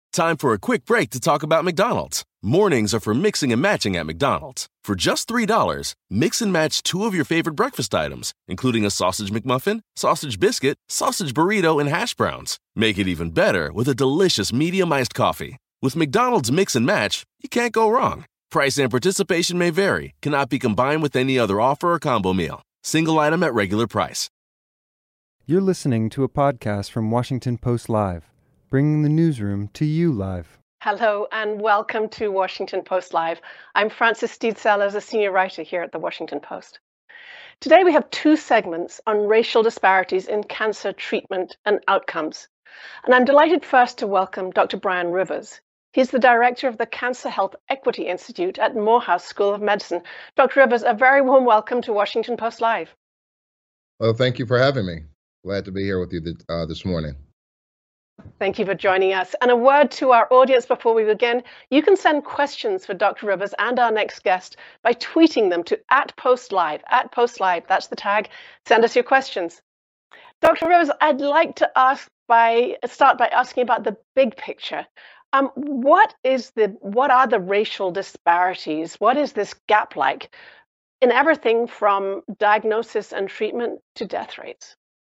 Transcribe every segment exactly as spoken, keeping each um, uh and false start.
Time for a quick break to talk about McDonald's. Mornings are for mixing and matching at McDonald's. For just three dollars, mix and match two of your favorite breakfast items, including a sausage McMuffin, sausage biscuit, sausage burrito, and hash browns. Make it even better with a delicious medium iced coffee. With McDonald's Mix and Match, you can't go wrong. Price and participation may vary, cannot be combined with any other offer or combo meal. Single item at regular price. You're listening to a podcast from Washington Post Live, bringing the newsroom to you live. Hello and welcome to Washington Post Live. I'm Frances Steed Sellers, a senior writer here at the Washington Post. Today we have two segments on racial disparities in cancer treatment and outcomes. And I'm delighted first to welcome Doctor Brian Rivers. He's the director of the Cancer Health Equity Institute at Morehouse School of Medicine. Doctor Rivers, a very warm welcome to Washington Post Live. Well, thank you for having me. Glad to be here with you th- uh, this morning. Thank you for joining us. And a word to our audience before we begin. You can send questions for Doctor Rivers and our next guest by tweeting them to at PostLive, at PostLive, that's the tag. Send us your questions. Doctor Rivers, I'd like to ask by start by asking about the big picture. Um, what is the what are the racial disparities? What is this gap like in everything from diagnosis and treatment to death rates?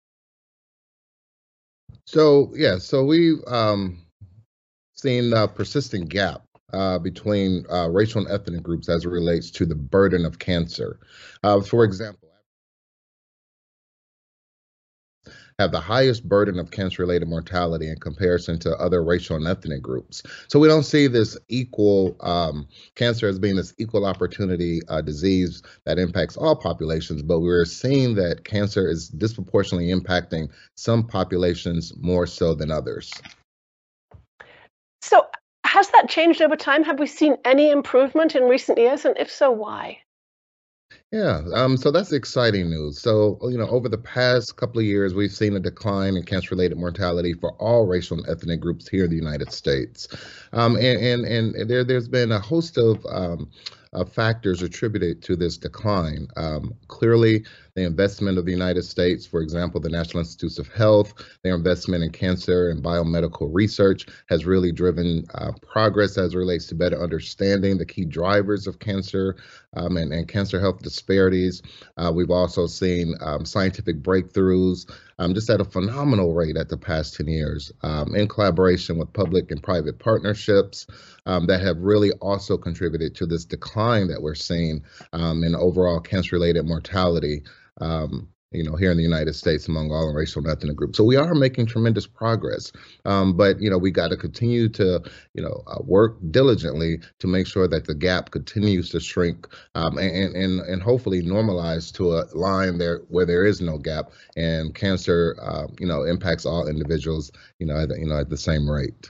So, yeah, so we've um, seen a persistent gap uh, between uh, racial and ethnic groups as it relates to the burden of cancer. Uh, for example, have the highest burden of cancer-related mortality in comparison to other racial and ethnic groups. So we don't see this equal um, cancer as being this equal opportunity uh, disease that impacts all populations, but we're seeing that cancer is disproportionately impacting some populations more so than others. So has that changed over time? Have we seen any improvement in recent years? And if so, why? Yeah, um, so that's exciting news. So, you know, over the past couple of years, we've seen a decline in cancer-related mortality for all racial and ethnic groups here in the United States. Um, and, and, and there, there's been a host of um, uh, factors attributed to this decline. Um, clearly, the investment of the United States, for example, the National Institutes of Health, their investment in cancer and biomedical research has really driven uh, progress as it relates to better understanding the key drivers of cancer um, and, and cancer health disparities. Uh, we've also seen um, scientific breakthroughs um, just at a phenomenal rate at the past ten years um, in collaboration with public and private partnerships um, that have really also contributed to this decline that we're seeing um, in overall cancer-related mortality. Um, you know, here in the United States among all racial and ethnic groups. So we are making tremendous progress, um, but, you know, we got to continue to, you know, uh, work diligently to make sure that the gap continues to shrink um, and, and, and hopefully normalize to a line there where there is no gap and cancer, uh, you know, impacts all individuals, you know, at, you know, at the same rate.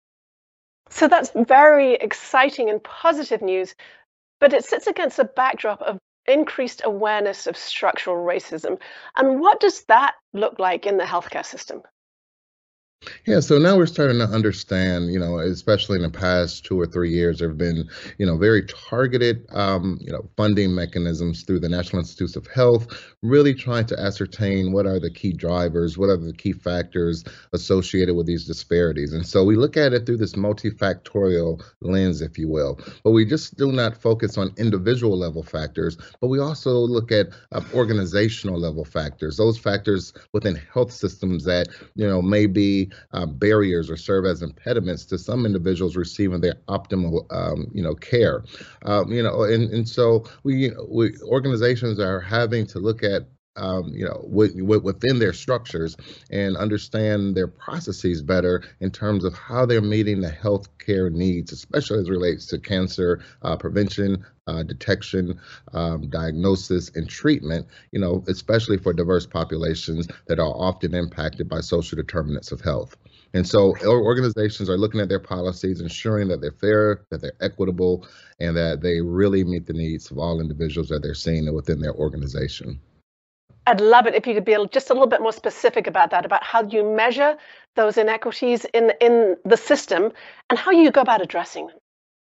So that's very exciting and positive news, but it sits against a backdrop of increased awareness of structural racism. And what does that look like in the healthcare system? Yeah, so now we're starting to understand, you know, especially in the past two or three years, there have been, you know, very targeted, um, you know, funding mechanisms through the National Institutes of Health, really trying to ascertain what are the key drivers, what are the key factors associated with these disparities. And so we look at it through this multifactorial lens, if you will, but we just do not focus on individual level factors, but we also look at uh, organizational level factors, those factors within health systems that, you know, may be Uh, barriers or serve as impediments to some individuals receiving their optimal, um, you know, care. Um, you know, and, and so we, we organizations are having to look at Um, you know, w- w- within their structures and understand their processes better in terms of how they're meeting the healthcare needs, especially as it relates to cancer uh, prevention, uh, detection, um, diagnosis, and treatment, you know, especially for diverse populations that are often impacted by social determinants of health. And so organizations are looking at their policies, ensuring that they're fair, that they're equitable, and that they really meet the needs of all individuals that they're seeing within their organization. I'd love it if you could be just a little bit more specific about that, about how you measure those inequities in in the system and how you go about addressing them.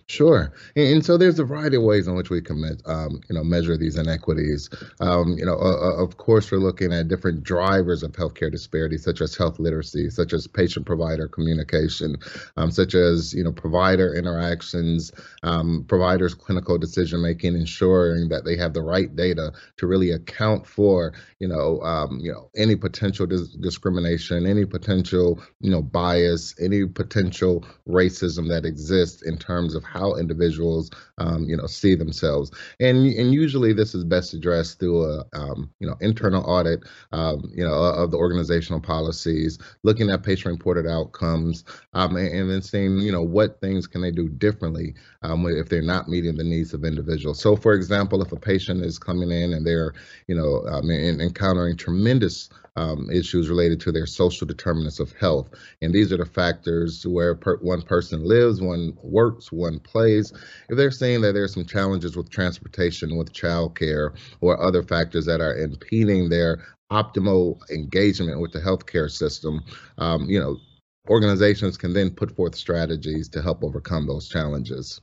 Sure. And, and so there's a variety of ways in which we can, me- um, you know, measure these inequities. Um, you know, uh, uh, of course, we're looking at different drivers of healthcare disparity, such as health literacy, such as patient-provider communication, um, such as, you know, provider interactions, um, providers' clinical decision-making, ensuring that they have the right data to really account for, you know, um, you know, any potential dis- discrimination, any potential, you know, bias, any potential racism that exists in terms of how individuals, um, you know, see themselves. And and usually this is best addressed through a, um, you know, internal audit, um, you know, of the organizational policies, looking at patient-reported outcomes, um, and, and then seeing, you know, what things can they do differently um, if they're not meeting the needs of individuals. So, for example, if a patient is coming in and they're, you know, um, en- encountering tremendous um, issues related to their social determinants of health. And these are the factors where per, one person lives, one works, one plays. If they're saying that there's some challenges with transportation, with childcare, or other factors that are impeding their optimal engagement with the healthcare system, um, you know, organizations can then put forth strategies to help overcome those challenges.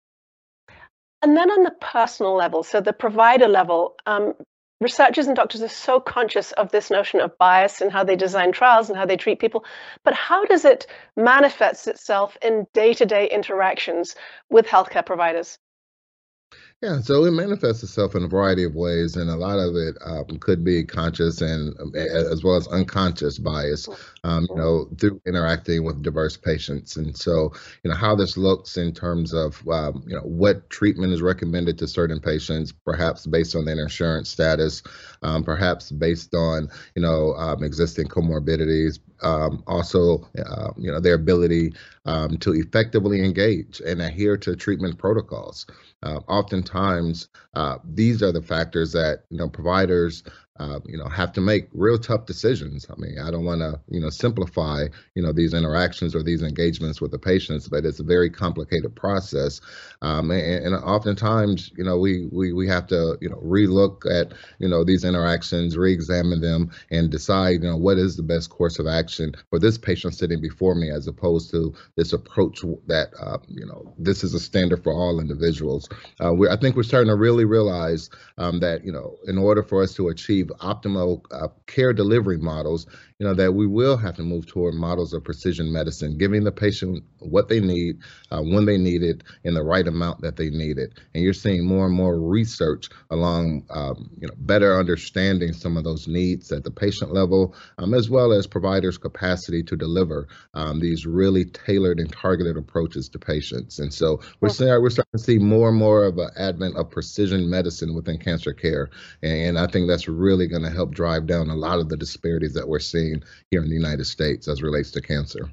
And then on the personal level, so the provider level, um, researchers and doctors are so conscious of this notion of bias in how they design trials and how they treat people. But how does it manifest itself in day-to-day interactions with healthcare providers? Yeah, so it manifests itself in a variety of ways, and a lot of it um, could be conscious and um, a- as well as unconscious bias, um, you know, through interacting with diverse patients. And so, you know, how this looks in terms of, um, you know, what treatment is recommended to certain patients, perhaps based on their insurance status, um, perhaps based on, you know, um, existing comorbidities, um, also, uh, you know, their ability um, to effectively engage and adhere to treatment protocols. Uh, oftentimes, uh, these are the factors that you know providers, uh, you know, have to make real tough decisions. I mean, I don't want to, you know, simplify, you know, these interactions or these engagements with the patients, but it's a very complicated process. Um, and, and oftentimes, you know, we we we have to, you know, relook at, you know, these interactions, re-examine them, and decide, you know, what is the best course of action for this patient sitting before me, as opposed to this approach that, uh, you know, this is a standard for all individuals. Uh, we, I think we're starting to really realize um, that, you know, in order for us to achieve optimal uh, care delivery models, you know, that we will have to move toward models of precision medicine, giving the patient what they need, uh, when they need it, in the right amount that they need it. And you're seeing more and more research along, um, you know, better understanding some of those needs at the patient level, um, as well as providers' capacity to deliver um, these really tailored and targeted approaches to patients. And so we're Well, seeing, we're starting to see more and more of an advent of precision medicine within cancer care. And I think that's really going to help drive down a lot of the disparities that we're seeing here in the United States as relates to cancer.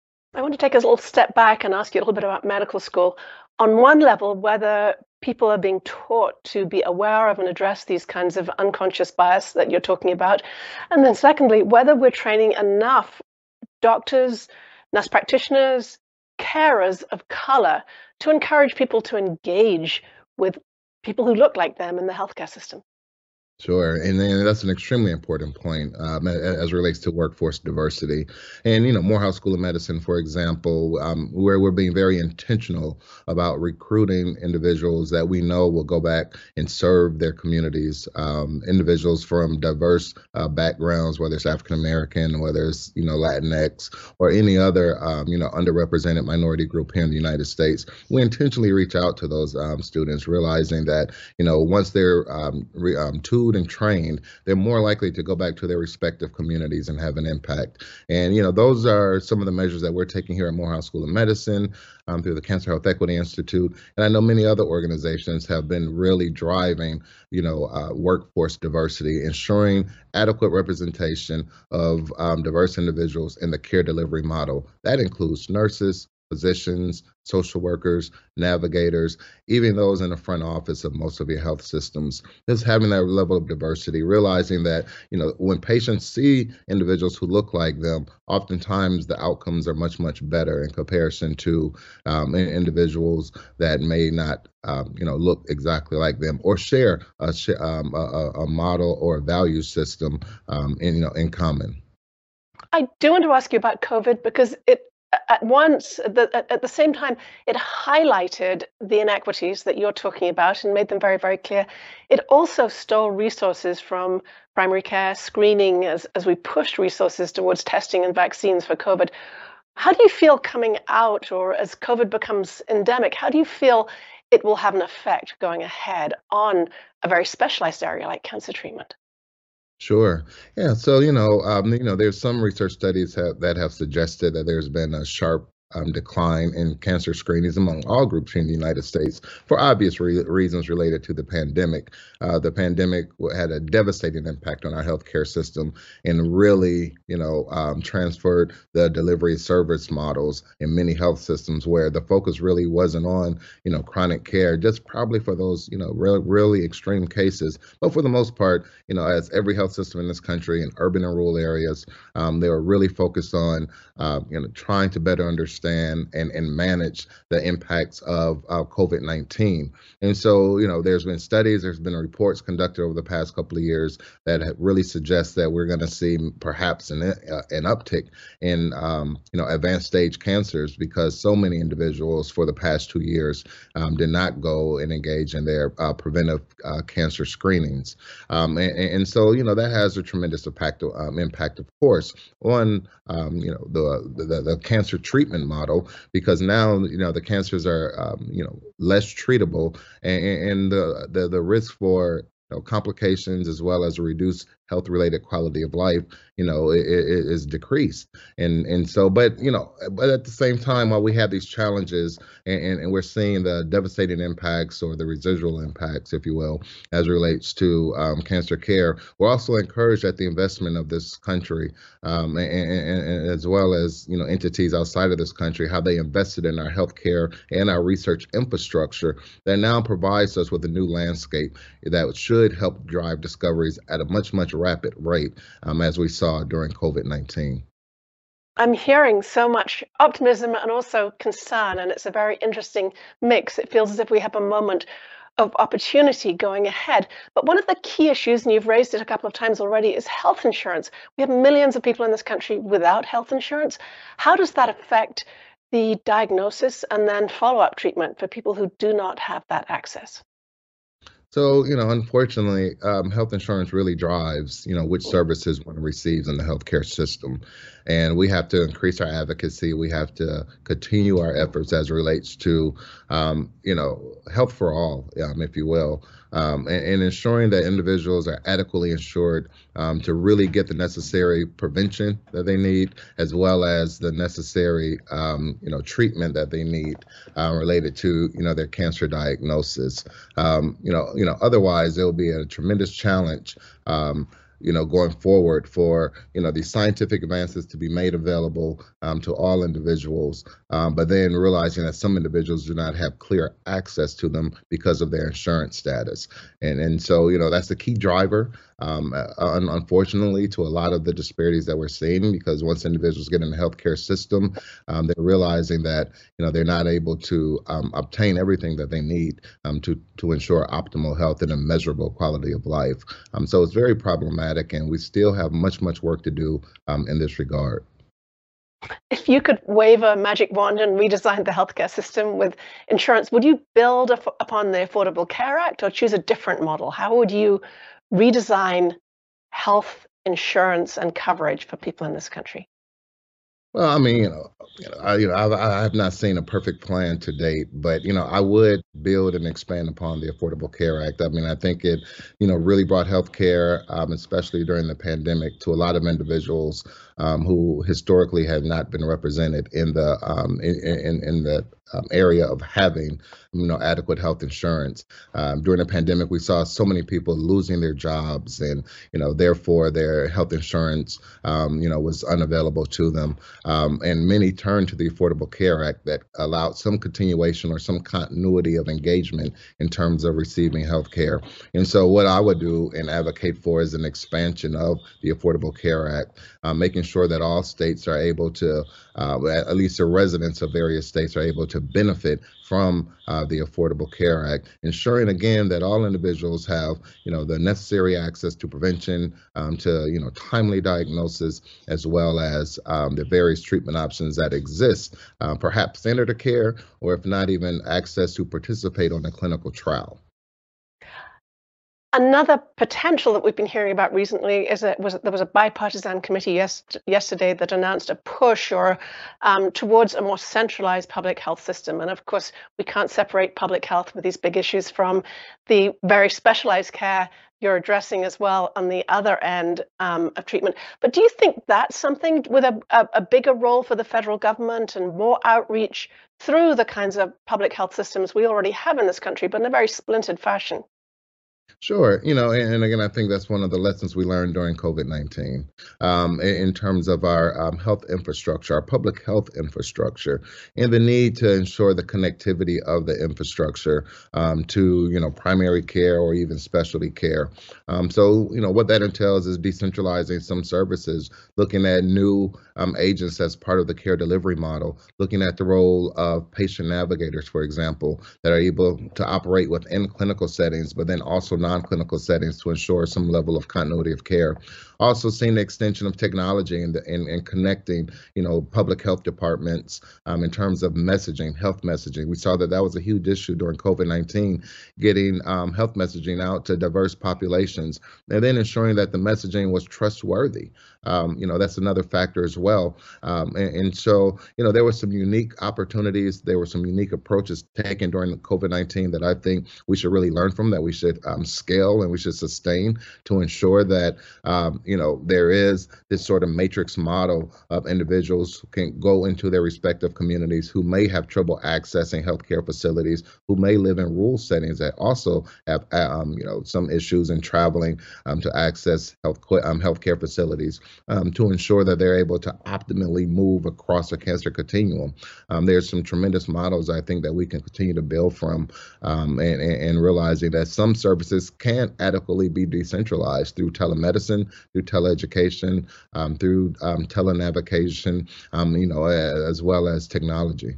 I want to take a little step back and ask you a little bit about medical school. On one level, whether people are being taught to be aware of and address these kinds of unconscious bias that you're talking about. And then secondly, whether we're training enough doctors, nurse practitioners, carers of color to encourage people to engage with people who look like them in the healthcare system. Sure, and then that's an extremely important point um, a- a- as relates to workforce diversity. And you know, Morehouse School of Medicine, for example, um, where we're being very intentional about recruiting individuals that we know will go back and serve their communities. Um, individuals from diverse uh, backgrounds, whether it's African American, whether it's you know Latinx, or any other um, you know underrepresented minority group here in the United States. We intentionally reach out to those um, students, realizing that you know once they're um, re, um, tooled and trained, they're more likely to go back to their respective communities and have an impact. And, you know, those are some of the measures that we're taking here at Morehouse School of Medicine um, through the Cancer Health Equity Institute. And I know many other organizations have been really driving, you know, uh, workforce diversity, ensuring adequate representation of um, diverse individuals in the care delivery model. That includes nurses, physicians, social workers, navigators, even those in the front office of most of your health systems. Just having that level of diversity, realizing that, you know, when patients see individuals who look like them, oftentimes the outcomes are much, much better in comparison to um, in- individuals that may not, um, you know, look exactly like them or share a, sh- um, a, a a model or a value system, um, in, you know, in common. I do want to ask you about COVID because it at once, at the, at the same time, it highlighted the inequities that you're talking about and made them very, very clear. It also stole resources from primary care screening as, as we pushed resources towards testing and vaccines for COVID. How do you feel coming out, or as COVID becomes endemic, how do you feel it will have an effect going ahead on a very specialized area like cancer treatment? Sure. Yeah. So, you know, um, you know, there's some research studies have, that have suggested that there's been a sharp um, decline in cancer screenings among all groups here in the United States for obvious re- reasons related to the pandemic. Uh, the pandemic had a devastating impact on our healthcare system and really, you know, um, transferred the delivery service models in many health systems where the focus really wasn't on, you know, chronic care, just probably for those, you know, really, really extreme cases. But for the most part, you know, as every health system in this country in urban and rural areas, um, they were really focused on, uh, you know, trying to better understand and, and manage the impacts of uh, COVID nineteen. And so, you know, there's been studies, there's been reports conducted over the past couple of years that have really suggest that we're going to see perhaps an, uh, an uptick in, um, you know, advanced stage cancers because so many individuals for the past two years um, did not go and engage in their uh, preventive uh, cancer screenings. Um, and, and so, you know, that has a tremendous impact, um, impact of course, on, um, you know, the, the, the cancer treatment model, because now, you know, the cancers are, um, you know, less treatable, and, and the, the, the risk for, you know, complications as well as a reduced health-related quality of life, you know, it, it is decreased. And and so, but, you know, but at the same time, while we have these challenges and, and, and we're seeing the devastating impacts or the residual impacts, if you will, as it relates to um, cancer care, we're also encouraged at the investment of this country um, and, and, and as well as, you know, entities outside of this country, how they invested in our healthcare and our research infrastructure that now provides us with a new landscape that should help drive discoveries at a much, much rapid rate, um, as we saw during COVID nineteen. I'm hearing so much optimism and also concern, and it's a very interesting mix. It feels as if we have a moment of opportunity going ahead. But one of the key issues, and you've raised it a couple of times already, is health insurance. We have millions of people in this country without health insurance. How does that affect the diagnosis and then follow-up treatment for people who do not have that access? So, you know, unfortunately, um, health insurance really drives, you know, which services one receives in the healthcare system. And we have to increase our advocacy. We have to continue our efforts as it relates to, um, you know, health for all, um, if you will, um, and, and ensuring that individuals are adequately insured um, to really get the necessary prevention that they need, as well as the necessary, um, you know, treatment that they need uh, related to, you know, their cancer diagnosis. Um, you know, you know, otherwise there will be a tremendous challenge, um, you know, going forward for, you know, these scientific advances to be made available um, to all individuals, um, but then realizing that some individuals do not have clear access to them because of their insurance status. And, and so, you know, that's the key driver, um, uh, unfortunately, to a lot of the disparities that we're seeing, because once individuals get in the healthcare system, um, they're realizing that, you know, they're not able to um, obtain everything that they need um, to, to ensure optimal health and a measurable quality of life. Um, so it's very problematic, and we still have much, much work to do um, in this regard. If you could wave a magic wand and redesign the healthcare system with insurance, would you build up upon the Affordable Care Act or choose a different model? How would you redesign health insurance and coverage for people in this country? Well, I mean, you know, you know, I, you know, I've, I have not seen a perfect plan to date, but you know, I would build and expand upon the Affordable Care Act. I mean, I think it, you know, really brought health care, um, especially during the pandemic, to a lot of individuals um, who historically have not been represented in the um, in, in, in the um, area of having, you know, adequate health insurance. Um, during the pandemic, we saw so many people losing their jobs, and you know, therefore their health insurance, um, you know, was unavailable to them. Um, and many turned to the Affordable Care Act that allowed some continuation or some continuity of engagement in terms of receiving health care. And so what I would do and advocate for is an expansion of the Affordable Care Act, uh, making ensure that all states are able to, uh, at least the residents of various states are able to benefit from uh, the Affordable Care Act, ensuring again that all individuals have, you know, the necessary access to prevention, um, to, you know, timely diagnosis, as well as um, the various treatment options that exist, uh, perhaps standard of care, or if not even access to participate on a clinical trial. Another potential that we've been hearing about recently is that was there was a bipartisan committee yes, yesterday that announced a push or um, towards a more centralized public health system. And of course, we can't separate public health with these big issues from the very specialized care you're addressing as well on the other end um, of treatment. But do you think that's something with a, a, a bigger role for the federal government and more outreach through the kinds of public health systems we already have in this country, but in a very splintered fashion? Sure. You know, and, and again, I think that's one of the lessons we learned during COVID nineteen um, in, in terms of our um, health infrastructure, our public health infrastructure, and the need to ensure the connectivity of the infrastructure um, to, you know, primary care or even specialty care. Um, so, you know, what that entails is decentralizing some services, looking at new um, agents as part of the care delivery model, looking at the role of patient navigators, for example, that are able to operate within clinical settings, but then also non-clinical settings to ensure some level of continuity of care. Also seeing the extension of technology and, and, and connecting, you know, public health departments um, in terms of messaging, health messaging. We saw that that was a huge issue during COVID nineteen, getting um, health messaging out to diverse populations, and then ensuring that the messaging was trustworthy. Um, you know, that's another factor as well. Um, and, and so, you know, there were some unique opportunities. There were some unique approaches taken during COVID nineteen that I think we should really learn from, that we should um, scale and we should sustain to ensure that, um, you know, there is this sort of matrix model of individuals who can go into their respective communities who may have trouble accessing healthcare facilities, who may live in rural settings that also have, um, you know, some issues in traveling um, to access health um, healthcare facilities. Um, to ensure that they're able to optimally move across the cancer continuum. Um, there's some tremendous models I think that we can continue to build from, um, and, and, and realizing that some services can't adequately be decentralized through telemedicine, through teleeducation, um, through um, telenavigation, um, you know, as well as technology.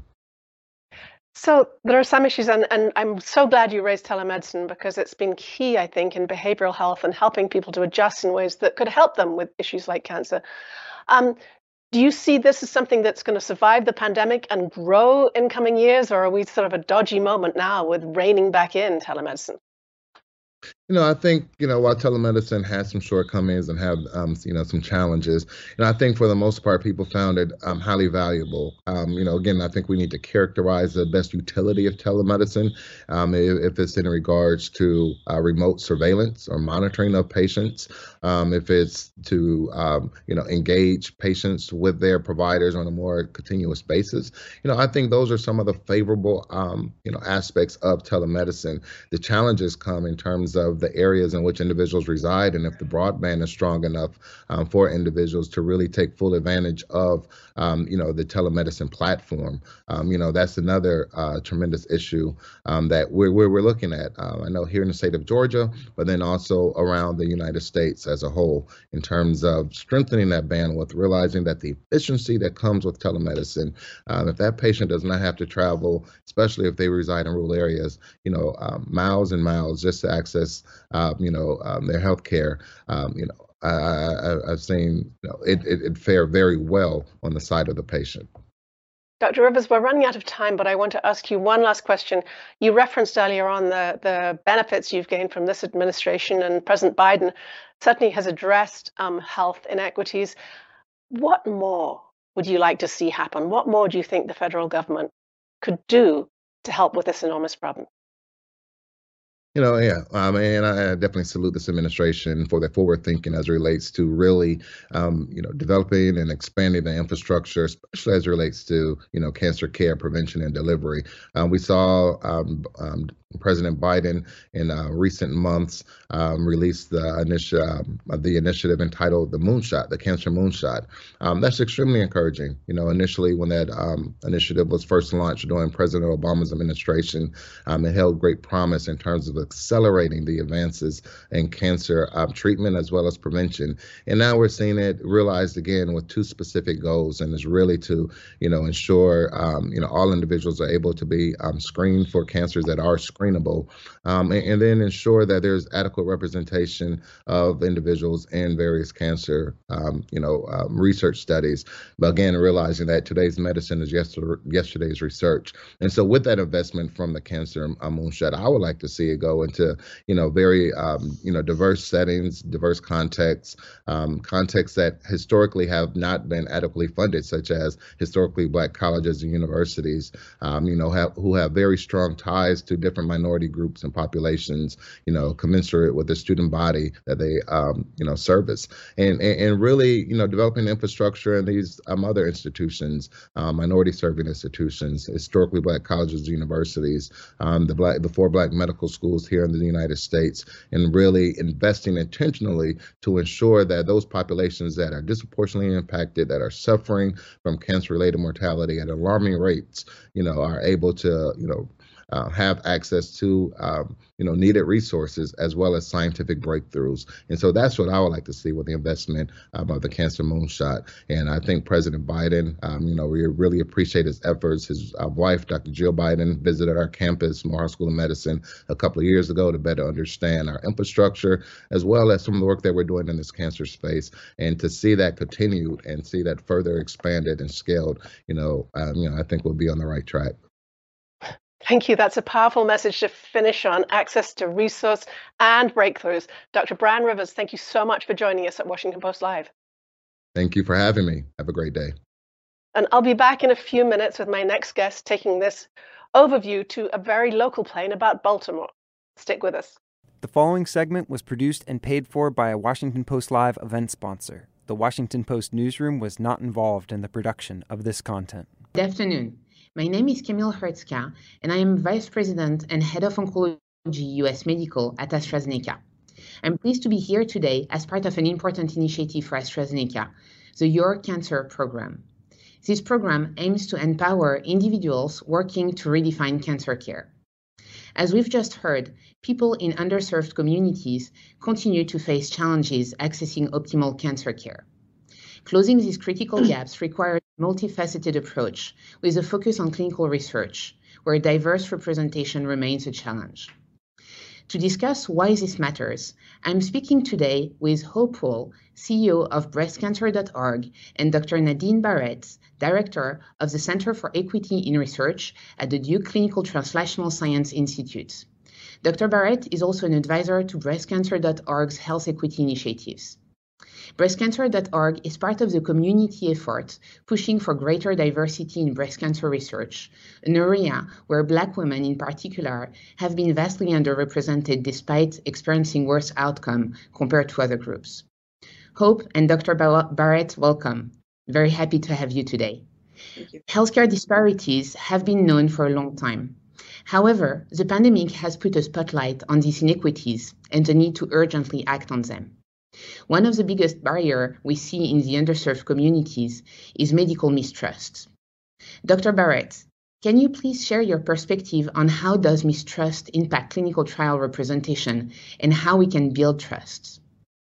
So there are some issues, and, and I'm so glad you raised telemedicine, because it's been key, I think, in behavioral health and helping people to adjust in ways that could help them with issues like cancer. Um, do you see this as something that's going to survive the pandemic and grow in coming years, or are we sort of a dodgy moment now with reining back in telemedicine? You know, I think, you know, while telemedicine has some shortcomings and have, um, you know, some challenges, you know, I think for the most part, people found it um, highly valuable. Um, you know, again, I think we need to characterize the best utility of telemedicine, um, if, if it's in regards to uh, remote surveillance or monitoring of patients, um, if it's to, um, you know, engage patients with their providers on a more continuous basis. You know, I think those are some of the favorable, um, you know, aspects of telemedicine. The challenges come in terms of the areas in which individuals reside, and if the broadband is strong enough um, for individuals to really take full advantage of, um, you know, the telemedicine platform. Um, you know, that's another uh, tremendous issue um, that we're, we're, we're looking at. Uh, I know here in the state of Georgia, but then also around the United States as a whole, in terms of strengthening that bandwidth, realizing that the efficiency that comes with telemedicine, um, if that patient does not have to travel, especially if they reside in rural areas, you know, um, miles and miles just to access Um, you know, um, their health care, um, you know, I, I, I've seen you know, it, it, it fare very well on the side of the patient. Doctor Rivers, we're running out of time, but I want to ask you one last question. You referenced earlier on the, the benefits you've gained from this administration, and President Biden certainly has addressed um, health inequities. What more would you like to see happen? What more do you think the federal government could do to help with this enormous problem? You know, yeah, um, and I definitely salute this administration for their forward thinking as it relates to really, um, you know, developing and expanding the infrastructure, especially as it relates to, you know, cancer care, prevention, and delivery. Um, we saw um, um, President Biden in uh, recent months um, released the, initi- um, the initiative entitled the Moonshot, the Cancer Moonshot. Um, that's extremely encouraging. You know, initially when that um, initiative was first launched during President Obama's administration, um, it held great promise in terms of accelerating the advances in cancer um, treatment as well as prevention. And now we're seeing it realized again with two specific goals, and is really to, you know, ensure, um, you know, all individuals are able to be um, screened for cancers that are screenable, um, and, and then ensure that there's adequate representation of individuals in various cancer, um, you know, um, research studies. But again, realizing that today's medicine is yesterday, yesterday's research. And so with that investment from the Cancer um, Moonshot, I would like to see it go into, you know, very, um, you know, diverse settings, diverse contexts, um, contexts that historically have not been adequately funded, such as historically Black colleges and universities, um, you know, have, who have very strong ties to different minority groups and populations, you know, commensurate with the student body that they, um, you know, service. And, and, and really, you know, developing infrastructure in these um, other institutions, uh, minority serving institutions, historically Black colleges and universities, um, the black, the four Black medical schools here in the United States, and really investing intentionally to ensure that those populations that are disproportionately impacted, that are suffering from cancer-related mortality at alarming rates, you know, are able to, you know, Uh, have access to, um, you know, needed resources as well as scientific breakthroughs. And so that's what I would like to see with the investment um, of the Cancer Moonshot. And I think President Biden, um, you know, we really appreciate his efforts. His uh, wife, Doctor Jill Biden, visited our campus, Morehouse School of Medicine, a couple of years ago to better understand our infrastructure, as well as some of the work that we're doing in this cancer space. And to see that continued and see that further expanded and scaled, you know, um, you know, I think we'll be on the right track. Thank you. That's a powerful message to finish on, access to resource and breakthroughs. Doctor Brian Rivers, thank you so much for joining us at Washington Post Live. Thank you for having me. Have a great day. And I'll be back in a few minutes with my next guest, taking this overview to a very local plane about Baltimore. Stick with us. The following segment was produced and paid for by a Washington Post Live event sponsor. The Washington Post newsroom was not involved in the production of this content. Good afternoon. My name is Camille Hertzka, and I am Vice President and Head of Oncology U S Medical at AstraZeneca. I'm pleased to be here today as part of an important initiative for AstraZeneca, the Your Cancer Program. This program aims to empower individuals working to redefine cancer care. As we've just heard, people in underserved communities continue to face challenges accessing optimal cancer care. Closing these critical gaps requires a multifaceted approach with a focus on clinical research, where diverse representation remains a challenge. To discuss why this matters, I'm speaking today with Hope Poole, C E O of breast cancer dot org, and Doctor Nadine Barrett, Director of the Center for Equity in Research at the Duke Clinical Translational Science Institute. Doctor Barrett is also an advisor to breast cancer dot org's health equity initiatives. breast cancer dot org is part of the community effort pushing for greater diversity in breast cancer research, an area where Black women in particular have been vastly underrepresented despite experiencing worse outcome compared to other groups. Hope and Doctor Barrett, welcome. Very happy to have you today. Thank you. Healthcare disparities have been known for a long time. However, the pandemic has put a spotlight on these inequities and the need to urgently act on them. One of the biggest barriers we see in the underserved communities is medical mistrust. Doctor Barrett, can you please share your perspective on how does mistrust impact clinical trial representation and how we can build trust?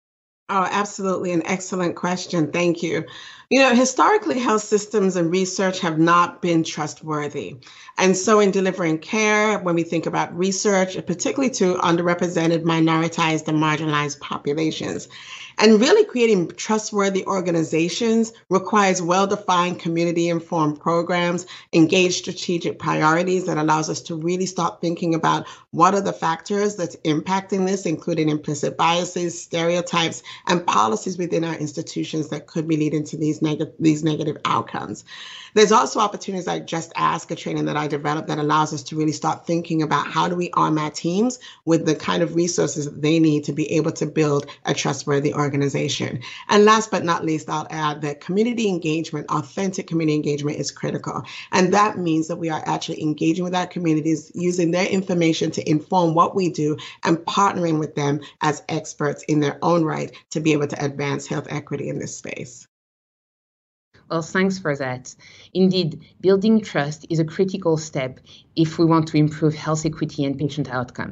Oh, absolutely. An excellent question. Thank you. You know, historically, health systems and research have not been trustworthy. And so in delivering care, when we think about research, particularly to underrepresented, minoritized, and marginalized populations, and really creating trustworthy organizations requires well-defined community-informed programs, engaged strategic priorities that allows us to really start thinking about what are the factors that's impacting this, including implicit biases, stereotypes, and policies within our institutions that could be leading to these negative these negative outcomes. There's also opportunities like Just Ask, a training that I developed that allows us to really start thinking about how do we arm our teams with the kind of resources that they need to be able to build a trustworthy organization. And last but not least, I'll add that community engagement, authentic community engagement is critical. And that means that we are actually engaging with our communities, using their information to inform what we do and partnering with them as experts in their own right to be able to advance health equity in this space. Well, thanks for that. Indeed, building trust is a critical step if we want to improve health equity and patient outcomes.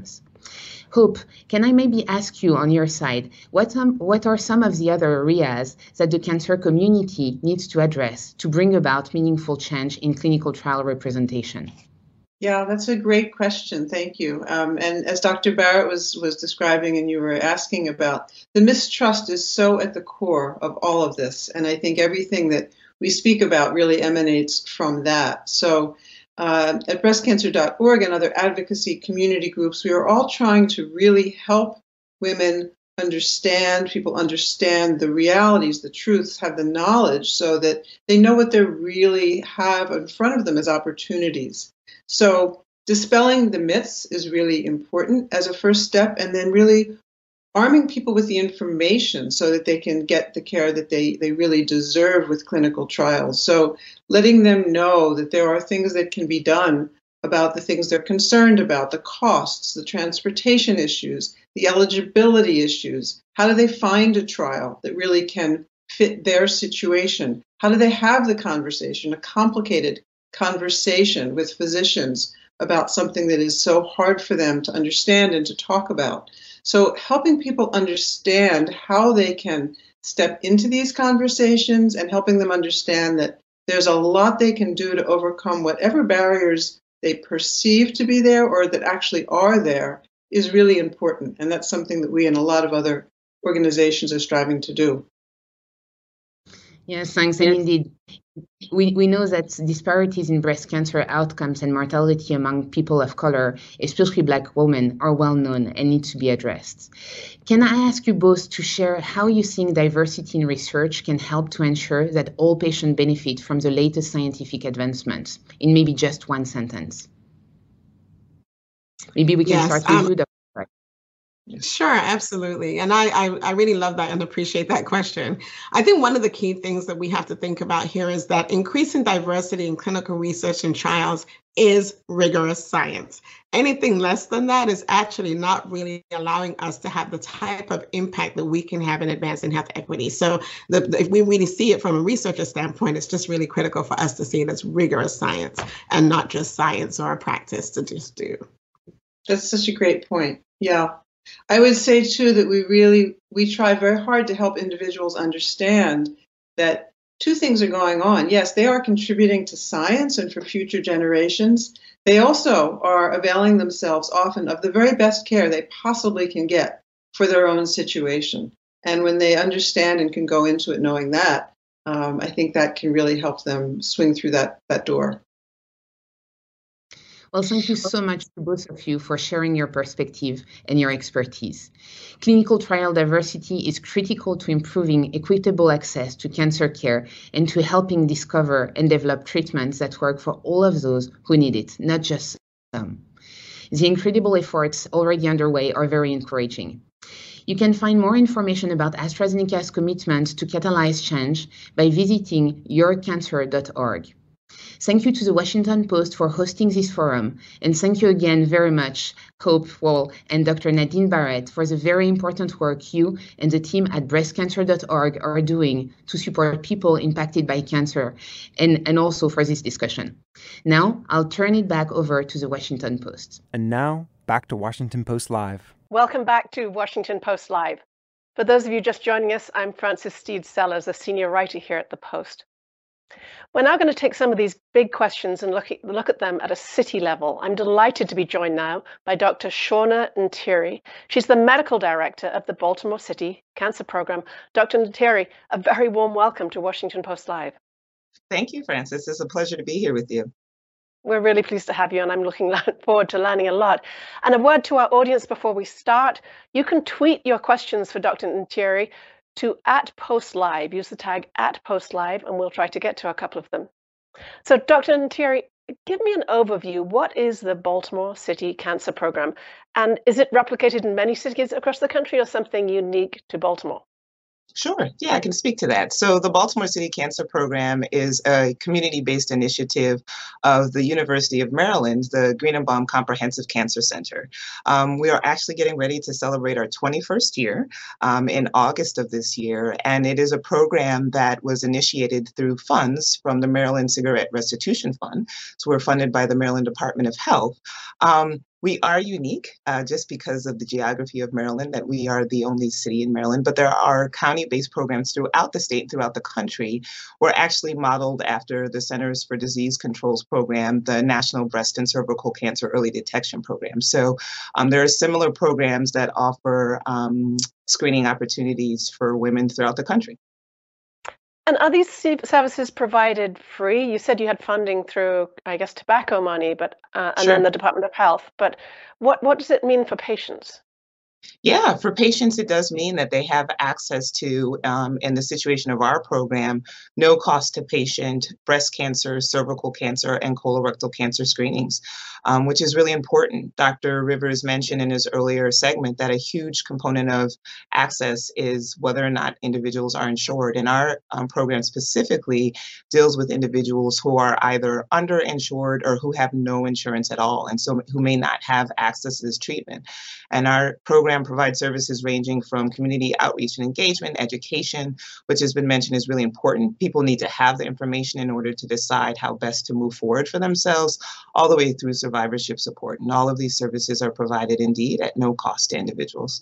Hope, can I maybe ask you on your side, what, um, what are some of the other areas that the cancer community needs to address to bring about meaningful change in clinical trial representation? Yeah, that's a great question. Thank you. Um, and as Doctor Barrett was, was describing and you were asking about, the mistrust is so at the core of all of this. And I think everything that we speak about really emanates from that. So uh, at breast cancer dot org and other advocacy community groups, we are all trying to really help women understand, people understand the realities, the truths, have the knowledge so that they know what they really have in front of them as opportunities. So dispelling the myths is really important as a first step, and then really arming people with the information so that they can get the care that they, they really deserve with clinical trials. So letting them know that there are things that can be done about the things they're concerned about, the costs, the transportation issues, the eligibility issues. How do they find a trial that really can fit their situation? How do they have the conversation, a complicated conversation with physicians about something that is so hard for them to understand and to talk about? So helping people understand how they can step into these conversations and helping them understand that there's a lot they can do to overcome whatever barriers they perceive to be there or that actually are there is really important. And that's something that we and a lot of other organizations are striving to do. Yes, thanks. And indeed, we, we know that disparities in breast cancer outcomes and mortality among people of color, especially Black women, are well known and need to be addressed. Can I ask you both to share how you think diversity in research can help to ensure that all patients benefit from the latest scientific advancements, in maybe just one sentence? Maybe we can yes, start with um, you, Doctor Sure, absolutely. And I, I, I really love that and appreciate that question. I think one of the key things that we have to think about here is that increasing diversity in clinical research and trials is rigorous science. Anything less than that is actually not really allowing us to have the type of impact that we can have in advancing health equity. So the, the, if we really see it from a researcher standpoint, it's just really critical for us to see it as rigorous science and not just science or a practice to just do. That's such a great point. Yeah. I would say, too, that we really, we try very hard to help individuals understand that two things are going on. Yes, they are contributing to science and for future generations. They also are availing themselves often of the very best care they possibly can get for their own situation. And when they understand and can go into it knowing that, um, I think that can really help them swing through that, that door. Well, thank you so much to both of you for sharing your perspective and your expertise. Clinical trial diversity is critical to improving equitable access to cancer care and to helping discover and develop treatments that work for all of those who need it, not just some. The incredible efforts already underway are very encouraging. You can find more information about AstraZeneca's commitment to catalyze change by visiting your cancer dot org. Thank you to the Washington Post for hosting this forum, and thank you again very much, Hope Wall and Doctor Nadine Barrett, for the very important work you and the team at breast cancer dot org are doing to support people impacted by cancer, and, and also for this discussion. Now, I'll turn it back over to the Washington Post. And now, back to Washington Post Live. Welcome back to Washington Post Live. For those of you just joining us, I'm Frances Steed Sellers, a senior writer here at the Post. We're now going to take some of these big questions and look at, look at them at a city level. I'm delighted to be joined now by Doctor Shawna Ntiri. She's the medical director of the Baltimore City Cancer Program. Doctor Ntiri, a very warm welcome to Washington Post Live. Thank you, Frances. It's a pleasure to be here with you. We're really pleased to have you, and I'm looking forward to learning a lot. And a word to our audience before we start. You can tweet your questions for Doctor Ntiri to at PostLive. Use the tag at PostLive, and we'll try to get to a couple of them. So Doctor Ntiri, give me an overview. What is the Baltimore City Cancer Program? And is it replicated in many cities across the country or something unique to Baltimore? Sure. Yeah, I can speak to that. So the Baltimore City Cancer Program is a community-based initiative of the University of Maryland, the Greenebaum Comprehensive Cancer Center. Um, we are actually getting ready to celebrate our twenty-first year um, in August of this year, and it is a program that was initiated through funds from the Maryland Cigarette Restitution Fund. So we're funded by the Maryland Department of Health. Um, We are unique uh, just because of the geography of Maryland, that we are the only city in Maryland, but there are county-based programs throughout the state, throughout the country. We're actually modeled after the Centers for Disease Control's program, the National Breast and Cervical Cancer Early Detection Program. So um, there are similar programs that offer um, screening opportunities for women throughout the country. And are these services provided free? You said you had funding through, I guess, tobacco money, but uh, and Sure. then the Department of Health. But what what does it mean for patients? Yeah, for patients, it does mean that they have access to, um, in the situation of our program, no cost to patient breast cancer, cervical cancer, and colorectal cancer screenings, um, which is really important. Doctor Rivers mentioned in his earlier segment that a huge component of access is whether or not individuals are insured. And our um, program specifically deals with individuals who are either underinsured or who have no insurance at all, and so who may not have access to this treatment. And our program provides services ranging from community outreach and engagement, education, which has been mentioned is really important. People need to have the information in order to decide how best to move forward for themselves, all the way through survivorship support. And all of these services are provided indeed at no cost to individuals.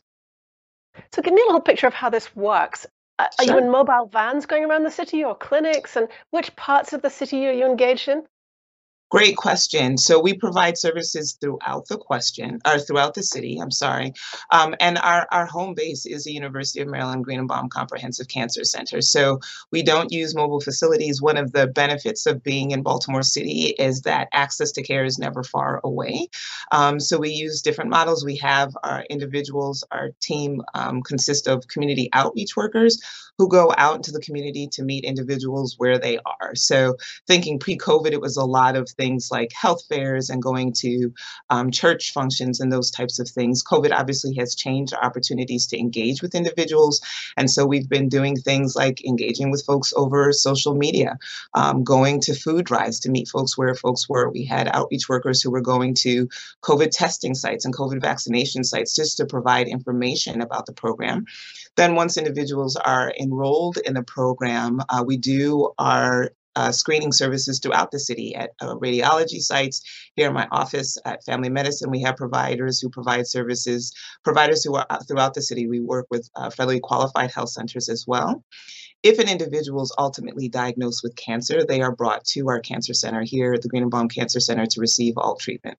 So give me a little picture of how this works. Uh, Are you Sure. in mobile vans going around the city or clinics? And which parts of the city are you engaged in? Great question. So we provide services throughout the question, or throughout the city, I'm sorry. Um, and our, our home base is the University of Maryland Greenebaum Comprehensive Cancer Center. So we don't use mobile facilities. One of the benefits of being in Baltimore City is that access to care is never far away. Um, so we use different models. We have our individuals, our team um, consists of community outreach workers who go out into the community to meet individuals where they are. So thinking pre-COVID, it was a lot of things like health fairs and going to um, church functions and those types of things. COVID obviously has changed our opportunities to engage with individuals. And so we've been doing things like engaging with folks over social media, um, going to food drives to meet folks where folks were. We had outreach workers who were going to COVID testing sites and COVID vaccination sites just to provide information about the program. Then once individuals are enrolled in the program, uh, we do our uh, screening services throughout the city at uh, radiology sites. Here in my office at Family Medicine, we have providers who provide services, providers who are throughout the city. We work with uh, federally qualified health centers as well. If an individual is ultimately diagnosed with cancer, they are brought to our cancer center here at the Greenebaum Cancer Center to receive all treatment.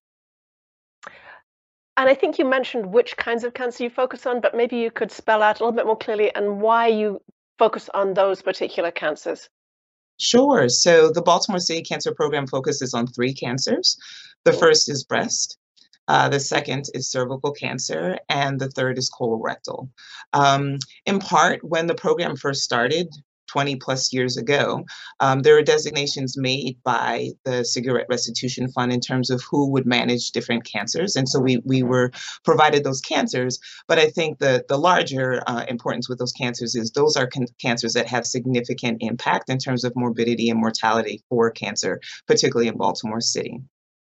And I think you mentioned which kinds of cancer you focus on, but maybe you could spell out a little bit more clearly and why you focus on those particular cancers. Sure. So the Baltimore City Cancer Program focuses on three cancers. The first is breast. Uh, the second is cervical cancer, and the third is colorectal. Um, in part, when the program first started, twenty plus years ago, um, there were designations made by the Cigarette Restitution Fund in terms of who would manage different cancers. And so we we were provided those cancers. But I think the, the larger uh, importance with those cancers is those are can- cancers that have significant impact in terms of morbidity and mortality for cancer, particularly in Baltimore City.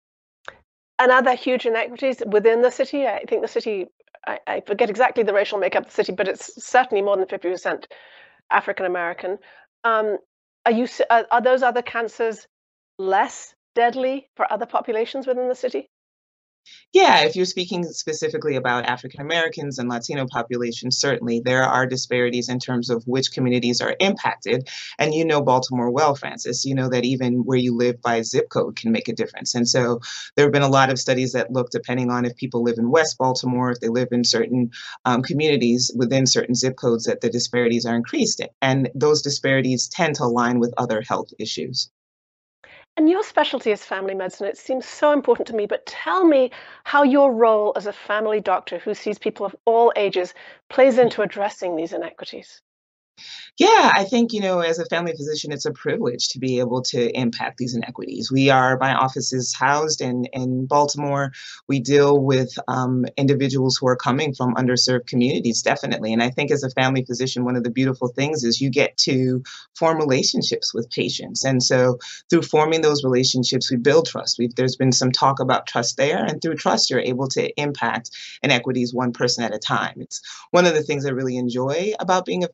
And are there huge inequities within the city? I think the city, I, I forget exactly the racial makeup of the city, but it's certainly more than fifty percent African American. Um, are you are, are those other cancers less deadly for other populations within the city? Yeah, if you're speaking specifically about African Americans and Latino populations, certainly there are disparities in terms of which communities are impacted. And you know Baltimore well, Francis. You know that even where you live by zip code can make a difference. And so there have been a lot of studies that look, depending on if people live in West Baltimore, if they live in certain um, communities within certain zip codes, that the disparities are increased. And those disparities tend to align with other health issues. And your specialty is family medicine. It seems so important to me, but tell me how your role as a family doctor who sees people of all ages plays into addressing these inequities. Yeah, I think, you know, as a family physician, it's a privilege to be able to impact these inequities. We are, my office is housed in, in Baltimore. We deal with um, individuals who are coming from underserved communities, definitely. And I think as a family physician, one of the beautiful things is you get to form relationships with patients. And so through forming those relationships, we build trust. We've, there's been some talk about trust there. And through trust, you're able to impact inequities one person at a time. It's one of the things I really enjoy about being a family physician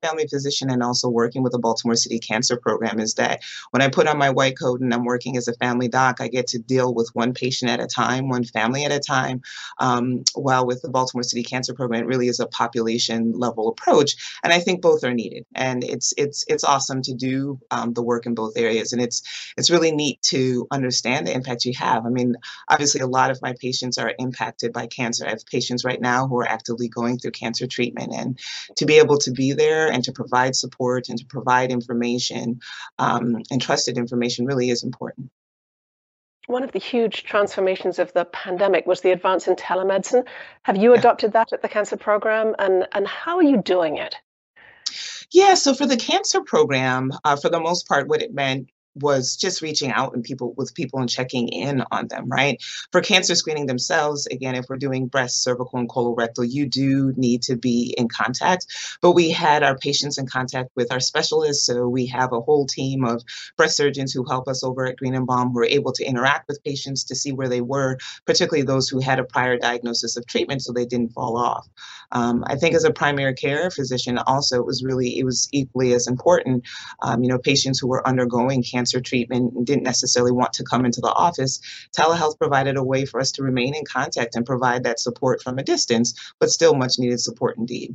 physician and also working with the Baltimore City Cancer Program is that when I put on my white coat and I'm working as a family doc, I get to deal with one patient at a time, one family at a time. Um, while with the Baltimore City Cancer Program, it really is a population level approach. And I think both are needed. And it's it's it's awesome to do um, the work in both areas. And it's it's really neat to understand the impact you have. I mean, obviously, a lot of my patients are impacted by cancer. I have patients right now who are actively going through cancer treatment. And to be able to be there and to provide support and to provide information um, and trusted information really is important. One of the huge transformations of the pandemic was the advance in telemedicine. Have you Yeah. adopted that at the cancer program, and, and how are you doing it? Yeah, so for the cancer program, uh, for the most part, what it meant was just reaching out and people with people and checking in on them, right? For cancer screening themselves, again, if we're doing breast, cervical, and colorectal, you do need to be in contact. But we had our patients in contact with our specialists. So we have a whole team of breast surgeons who help us over at Greenenbaum who are able to interact with patients to see where they were, particularly those who had a prior diagnosis of treatment so they didn't fall off. Um, I think as a primary care physician, also, it was really, it was equally as important. Um, you know, patients who were undergoing cancer treatment and didn't necessarily want to come into the office, telehealth provided a way for us to remain in contact and provide that support from a distance, but still much needed support indeed.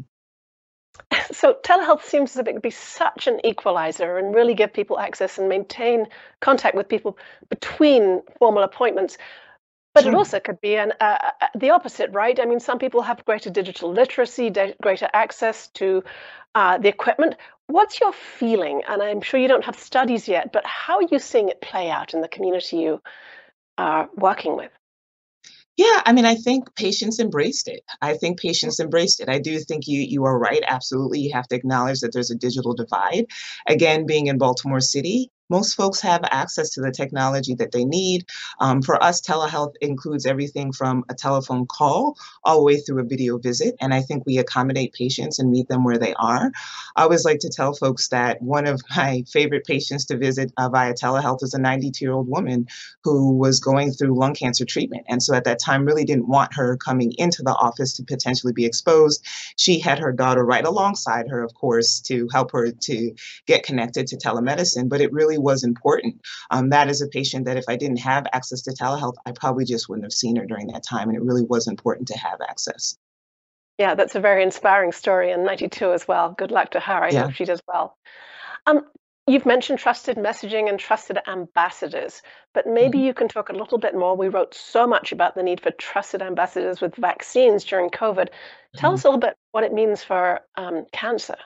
So telehealth seems to be such an equalizer and really give people access and maintain contact with people between formal appointments. But it Sure. also could be an, uh, uh, the opposite, right? I mean, some people have greater digital literacy, de- greater access to uh, the equipment. What's your feeling? And I'm sure you don't have studies yet, but how are you seeing it play out in the community you are working with? Yeah, I mean, I think patients embraced it. I think patients embraced it. I do think you you are right. Absolutely. You have to acknowledge that there's a digital divide. Again, being in Baltimore City, most folks have access to the technology that they need. Um, for us, telehealth includes everything from a telephone call all the way through a video visit. And I think we accommodate patients and meet them where they are. I always like to tell folks that one of my favorite patients to visit uh, via telehealth is a ninety-two-year-old woman who was going through lung cancer treatment. And so at that time, really didn't want her coming into the office to potentially be exposed. She had her daughter right alongside her, of course, to help her to get connected to telemedicine, but it really was important. Um, that is a patient that if I didn't have access to telehealth, I probably just wouldn't have seen her during that time. And it really was important to have access. Yeah, that's a very inspiring story, and ninety-two as well. Good luck to her. I Yeah. hope she does well. Um, you've mentioned trusted messaging and trusted ambassadors, but maybe Mhm. you can talk a little bit more. We wrote so much about the need for trusted ambassadors with vaccines during COVID. Tell Mhm. us a little bit what it means for um, cancer.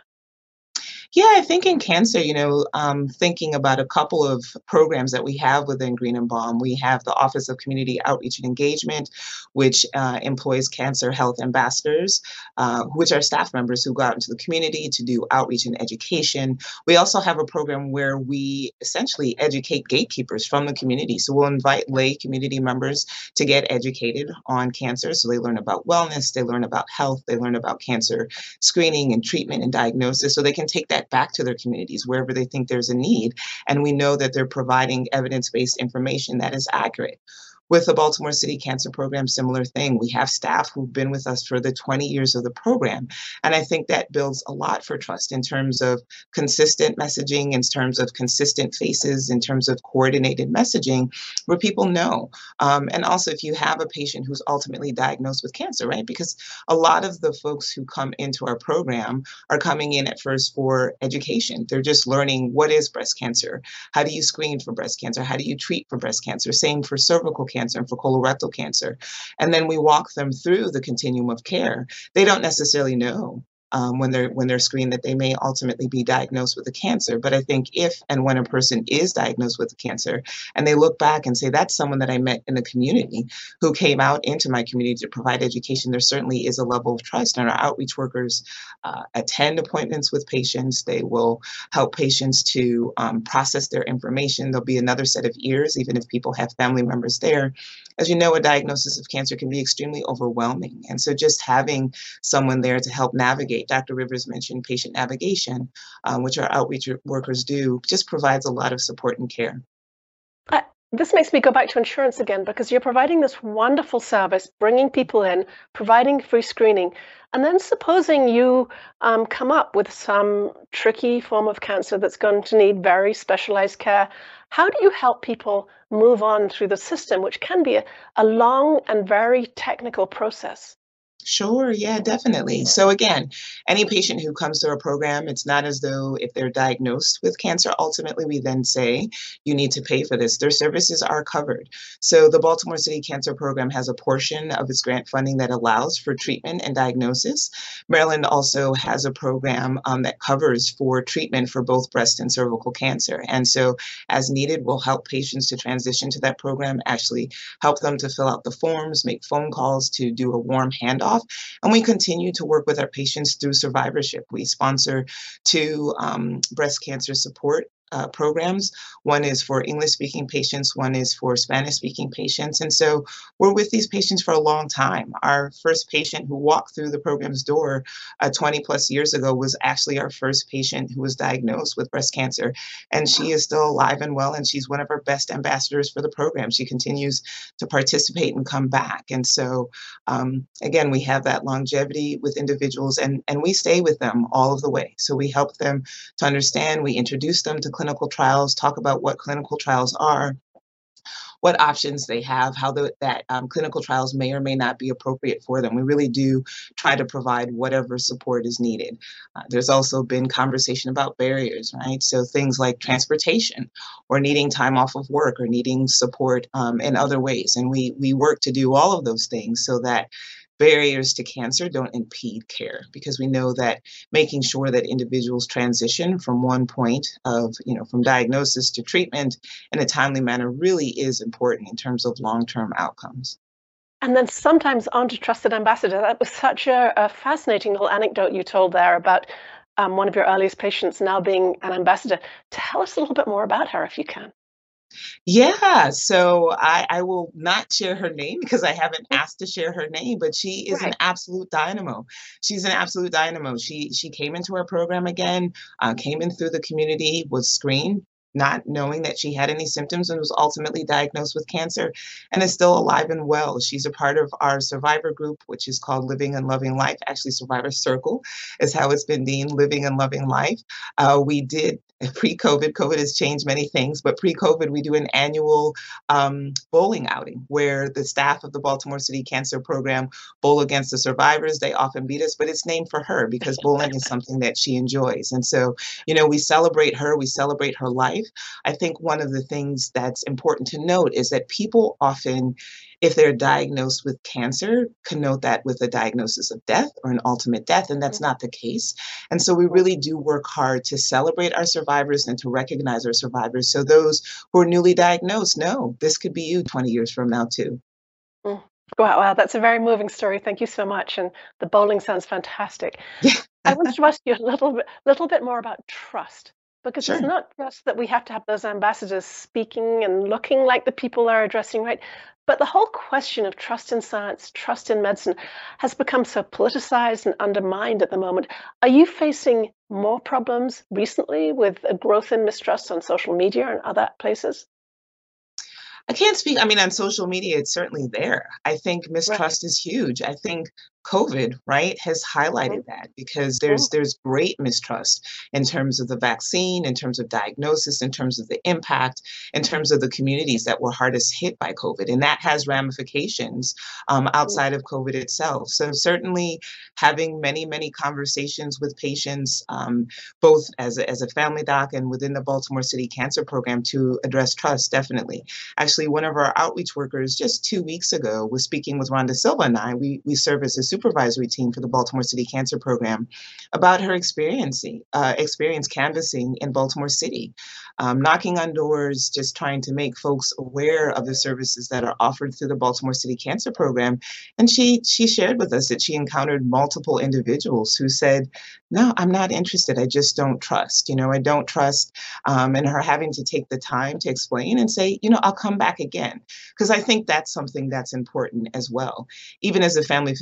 Yeah, I think in cancer, you know, um, thinking about a couple of programs that we have within Greenenbaum, we have the Office of Community Outreach and Engagement, which uh, employs cancer health ambassadors, uh, which are staff members who go out into the community to do outreach and education. We also have a program where we essentially educate gatekeepers from the community. So we'll invite lay community members to get educated on cancer. So they learn about wellness, they learn about health, they learn about cancer screening and treatment and diagnosis, so they can take that back to their communities wherever they think there's a need. And we know that they're providing evidence-based information that is accurate. With the Baltimore City Cancer Program, similar thing. We have staff who've been with us for the twenty years of the program. And I think that builds a lot for trust in terms of consistent messaging, in terms of consistent faces, in terms of coordinated messaging, where people know. Um, and also, if you have a patient who's ultimately diagnosed with cancer, right? Because a lot of the folks who come into our program are coming in at first for education. They're just learning what is breast cancer? How do you screen for breast cancer? How do you treat for breast cancer? Same for cervical cancer. Cancer and for colorectal cancer. And then we walk them through the continuum of care. They don't necessarily know um, when they're when they're screened that they may ultimately be diagnosed with a cancer. But I think if and when a person is diagnosed with a cancer and they look back and say, that's someone that I met in the community who came out into my community to provide education, there certainly is a level of trust. And our outreach workers uh, attend appointments with patients. They will help patients to um, process their information. There'll be another set of ears, even if people have family members there. As you know, a diagnosis of cancer can be extremely overwhelming. And so just having someone there to help navigate, Doctor Rivers mentioned patient navigation, um, which our outreach workers do, just provides a lot of support and care. I, This makes me go back to insurance again, because you're providing this wonderful service, bringing people in, providing free screening, and then supposing you um, come up with some tricky form of cancer that's going to need very specialized care. How do you help people move on through the system, which can be a, a long and very technical process? Sure, yeah, definitely. So again, any patient who comes through our program, it's not as though if they're diagnosed with cancer, ultimately we then say, you need to pay for this. Their services are covered. So the Baltimore City Cancer Program has a portion of its grant funding that allows for treatment and diagnosis. Maryland also has a program um, that covers for treatment for both breast and cervical cancer. And so as needed, we'll help patients to transition to that program, actually help them to fill out the forms, make phone calls, to do a warm handoff. And we continue to work with our patients through survivorship. We sponsor two um, breast cancer support uh, programs. One is for English-speaking patients, one is for Spanish-speaking patients. And so we're with these patients for a long time. Our first patient who walked through the program's door uh, twenty plus years ago was actually our first patient who was diagnosed with breast cancer. And she is still alive and well, and she's one of our best ambassadors for the program. She continues to participate and come back. And so, um, again, we have that longevity with individuals, and, and we stay with them all of the way. So we help them to understand, we introduce them to clinical trials, talk about what clinical trials are, what options they have, how the, that um, clinical trials may or may not be appropriate for them. We really do try to provide whatever support is needed. Uh, there's also been conversation about barriers, right? So things like transportation, or needing time off of work, or needing support um, in other ways. And we, we work to do all of those things so that barriers to cancer don't impede care, because we know that making sure that individuals transition from one point of, you know, from diagnosis to treatment in a timely manner really is important in terms of long-term outcomes. And then sometimes on to trusted ambassador. That was such a, a fascinating little anecdote you told there about um, one of your earliest patients now being an ambassador. Tell us a little bit more about her, if you can. Yeah, so I, I will not share her name because I haven't asked to share her name, but she is Right. an absolute dynamo. She's an absolute dynamo. She she came into our program again, uh, came in through the community, was screened, not knowing that she had any symptoms, and was ultimately diagnosed with cancer, and is still alive and well. She's a part of our survivor group, which is called Living and Loving Life. Actually, Survivor Circle is how it's been named, Living and Loving Life. Uh, we did pre-COVID, COVID has changed many things, but pre-COVID, we do an annual um, bowling outing where the staff of the Baltimore City Cancer Program bowl against the survivors. They often beat us, but it's named for her because bowling is something that she enjoys. And so, you know, we celebrate her, we celebrate her life. I think one of the things that's important to note is that people often, if they're diagnosed with cancer, connote that with a diagnosis of death or an ultimate death, and that's not the case. And so we really do work hard to celebrate our survivors and to recognize our survivors. So those who are newly diagnosed know this could be you twenty years from now too. Mm. Wow, wow, that's a very moving story. Thank you so much. And the bowling sounds fantastic. I wanted to ask you a little bit, little bit more about trust, because Sure. it's not just that we have to have those ambassadors speaking and looking like the people they're addressing, right? But the whole question of trust in science, trust in medicine has become so politicized and undermined at the moment. Are you facing more problems recently with a growth in mistrust on social media and other places? I can't speak. I mean, on social media, it's certainly there. I think Right. mistrust is huge. I think COVID, right, has highlighted that because there's Mm. there's great mistrust in terms of the vaccine, in terms of diagnosis, in terms of the impact, in terms of the communities that were hardest hit by COVID, and that has ramifications um, outside of COVID itself. So certainly, having many many conversations with patients, um, both as a, as a family doc and within the Baltimore City Cancer Program, to address trust, definitely. Actually, one of our outreach workers just two weeks ago was speaking with Rhonda Silva and I. We, we serve as a supervisory team for the Baltimore City Cancer Program about her experiencing, uh, experience canvassing in Baltimore City, um, knocking on doors, just trying to make folks aware of the services that are offered through the Baltimore City Cancer Program. And she, she shared with us that she encountered multiple individuals who said, no, I'm not interested. I just don't trust. You know, I don't trust. Um, and her having to take the time to explain and say, you know, I'll come back again. Because I think that's something that's important as well. Even as a family physician, I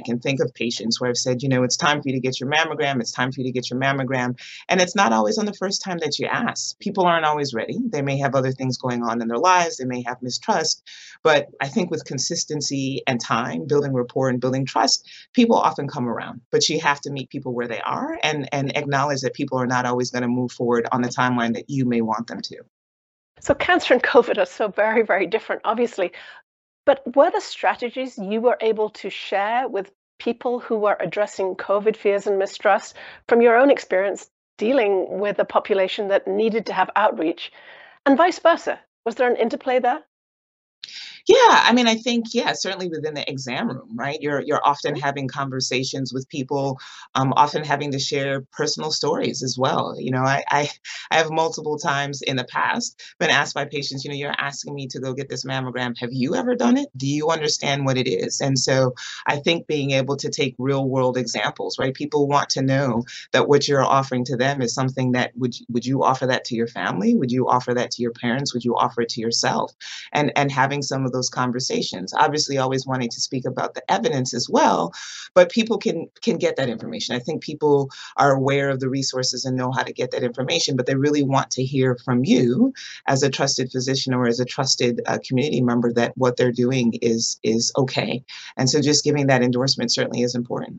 can think of patients where I've said, you know, it's time for you to get your mammogram. It's time for you to get your mammogram. And it's not always on the first time that you ask. People aren't always ready. They may have other things going on in their lives. They may have mistrust. But I think with consistency and time, building rapport and building trust, people often come around. But you have to meet people where they are and, and acknowledge that people are not always going to move forward on the timeline that you may want them to. So cancer and COVID are so very, very different, obviously. But were there strategies you were able to share with people who were addressing COVID fears and mistrust from your own experience dealing with a population that needed to have outreach, and vice versa? Was there an interplay there? Yeah, I mean, I think, yeah, certainly within the exam room, right? You're you're often having conversations with people, um, often having to share personal stories as well. You know, I, I I have multiple times in the past been asked by patients, you know, you're asking me to go get this mammogram. Have you ever done it? Do you understand what it is? And so I think being able to take real world examples, right? People want to know that what you're offering to them is something that would would you offer that to your family? Would you offer that to your parents? Would you offer it to yourself? And and having some of those conversations, obviously always wanting to speak about the evidence as well, but people can can get that information. I think people are aware of the resources and know how to get that information, but they really want to hear from you as a trusted physician or as a trusted uh, community member that what they're doing is is okay. And so just giving that endorsement certainly is important.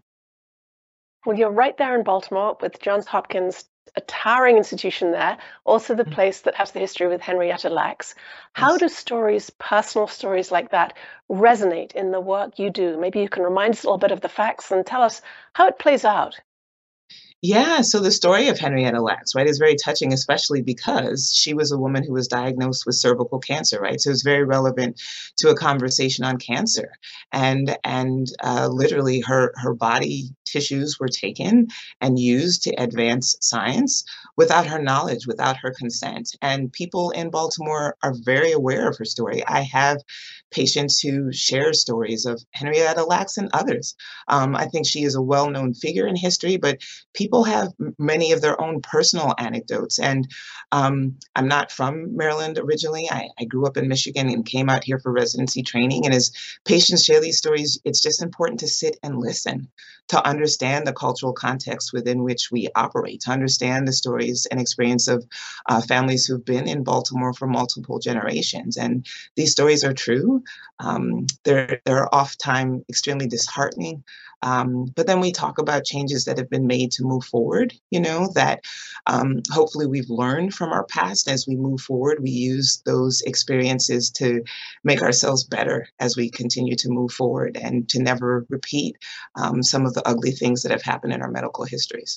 Well, you're right there in Baltimore with Johns Hopkins, a towering institution there, also the place that has the history with Henrietta Lacks. How Yes. do stories, personal stories like that, resonate in the work you do? Maybe you can remind us a little bit of the facts and tell us how it plays out. Yeah, so the story of Henrietta Lacks, right, is very touching, especially because she was a woman who was diagnosed with cervical cancer, right? So it's very relevant to a conversation on cancer. And and uh, literally her her body tissues were taken and used to advance science without her knowledge, without her consent. And people in Baltimore are very aware of her story. I have patients who share stories of Henrietta Lacks and others. Um, I think she is a well-known figure in history, but people have m- many of their own personal anecdotes. And um, I'm not from Maryland originally. I, I grew up in Michigan and came out here for residency training. And as patients share these stories, it's just important to sit and listen, to understand the cultural context within which we operate, to understand the stories and experience of uh, families who've been in Baltimore for multiple generations. And these stories are true. Um, they're, they're oftentimes extremely disheartening. Um, but then we talk about changes that have been made to move forward, you know, that um, hopefully we've learned from our past. As we move forward, we use those experiences to make ourselves better as we continue to move forward and to never repeat um, some of the ugly things that have happened in our medical histories.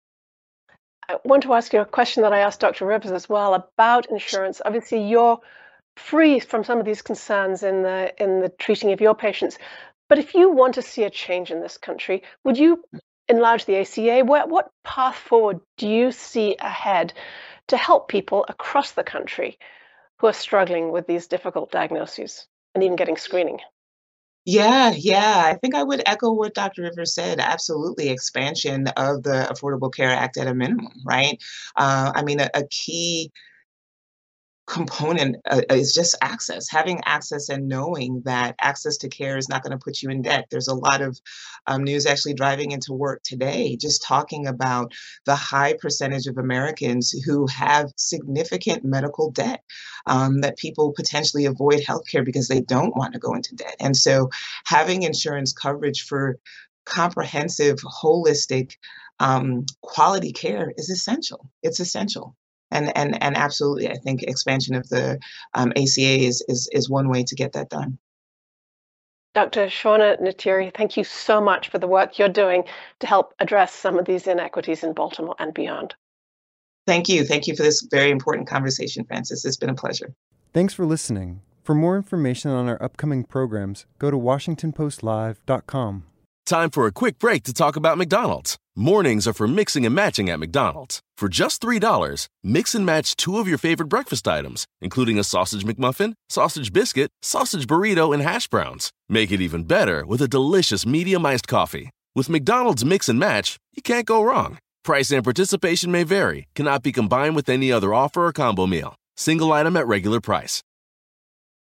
I want to ask you a question that I asked Doctor Rivers as well about insurance. Obviously, you're free from some of these concerns in the in the treating of your patients. But if you want to see a change in this country, would you enlarge the A C A? What, what path forward do you see ahead to help people across the country who are struggling with these difficult diagnoses and even getting screening? Yeah, yeah. I think I would echo what Doctor Rivers said. Absolutely. Expansion of the Affordable Care Act at a minimum, right? Uh, I mean, a, a key component uh, is just access, having access and knowing that access to care is not going to put you in debt. There's a lot of um, news actually driving into work today, just talking about the high percentage of Americans who have significant medical debt, um, that people potentially avoid healthcare because they don't want to go into debt. And so having insurance coverage for comprehensive, holistic, um, quality care is essential. It's essential. And, and and absolutely, I think expansion of the um, A C A is, is is one way to get that done. Doctor Shawna Ntiri, thank you so much for the work you're doing to help address some of these inequities in Baltimore and beyond. Thank you. Thank you for this very important conversation, Francis. It's been a pleasure. Thanks for listening. For more information on our upcoming programs, go to washington post live dot com. Time for a quick break to talk about McDonald's. Mornings are for mixing and matching at McDonald's. For just three dollars, mix and match two of your favorite breakfast items, including a sausage McMuffin, sausage biscuit, sausage burrito, and hash browns. Make it even better with a delicious medium iced coffee. With McDonald's Mix and Match, you can't go wrong. Price and participation may vary, cannot be combined with any other offer or combo meal. Single item at regular price.